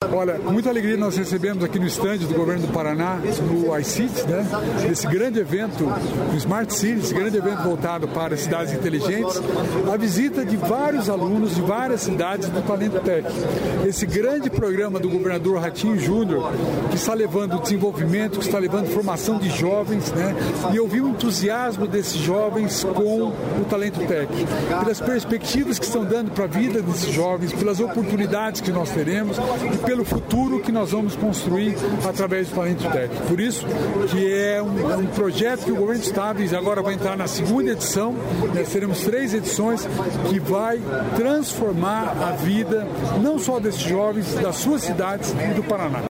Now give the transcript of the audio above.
Olha, com muita alegria nós recebemos aqui no estande do Governo do Paraná, no iCities, né, esse grande evento, o Smart Cities, esse grande evento voltado para as cidades inteligentes, a visita de vários alunos de várias cidades do Talento Tech. Esse grande programa do governador Ratinho Júnior, que está levando desenvolvimento, que está levando formação de jovens, né, e eu vi o entusiasmo desses jovens com o Talento Tech, pelas perspectivas que estão dando para a vida desses jovens, pelas oportunidades que nós teremos e pelo futuro que nós vamos construir através do Talento Tech. Por isso que é um projeto que o governo do estado agora vai entrar na segunda edição, né, teremos 3 edições, que vai transformar a vida não só desses jovens, das suas cidades e do Paraná.